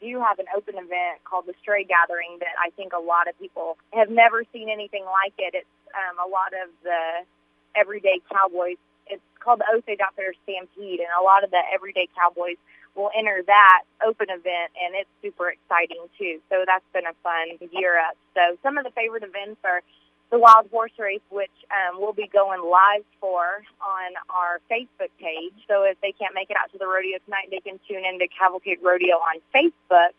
do have an open event called the Stray Gathering that I think a lot of people have never seen anything like it. It's a lot of the everyday cowboys. It's called the Osage Outfitters Stampede, and a lot of the everyday cowboys will enter that open event, and it's super exciting, too. So that's been a fun gear up. So some of the favorite events are the Wild Horse Race, which we'll be going live for on our Facebook page. So if they can't make it out to the rodeo tonight, they can tune into Cavalcade Rodeo on Facebook.